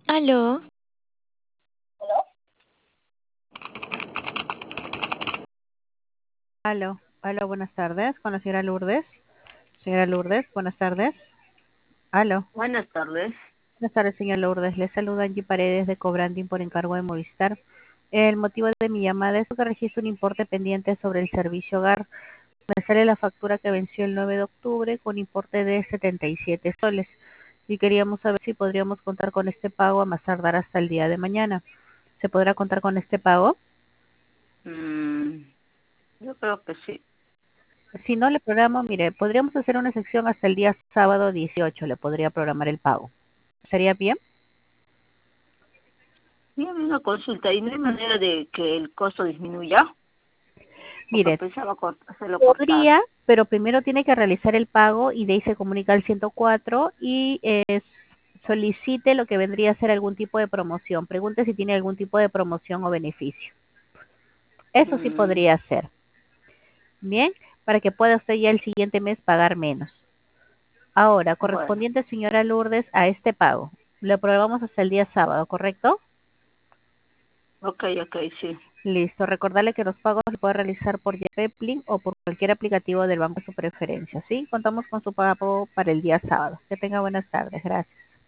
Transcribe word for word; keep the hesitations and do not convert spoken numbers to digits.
Aló, Aló, aló, buenas tardes, con la señora Lourdes. Señora Lourdes, buenas tardes. Aló, Buenas tardes. buenas tardes, señora Lourdes. Le saluda Angie Paredes de Cobranding por encargo de Movistar. El motivo de mi llamada es que registro un importe pendiente sobre el servicio hogar. Me sale la factura que venció el nueve de octubre con importe de setenta y siete soles. Y queríamos saber si podríamos contar con este pago a más tardar hasta el día de mañana. ¿Se podrá contar con este pago? Mm, yo creo que sí. Si no le programo, mire, podríamos hacer una sección hasta el día sábado dieciocho, le podría programar el pago. ¿Sería bien? Dígame una consulta, ¿y no hay manera de que el costo disminuya? Porque Mire, pensaba cort- hacerlo cortar. podría, pero primero tiene que realizar el pago y de ahí se comunica al ciento cuatro y eh, solicite lo que vendría a ser algún tipo de promoción. Pregunte si tiene algún tipo de promoción o beneficio. Eso sí Mm, podría ser. Bien, para que pueda usted ya el siguiente mes pagar menos. Ahora, bueno, correspondiente señora Lourdes a este pago. Lo probamos hasta el día sábado, ¿correcto? ok, ok, sí. Listo. Recordarle que los pagos se pueden realizar por Yapepli o por cualquier aplicativo del banco de su preferencia. ¿Sí? Contamos con su pago para el día sábado. Que tenga buenas tardes. Gracias.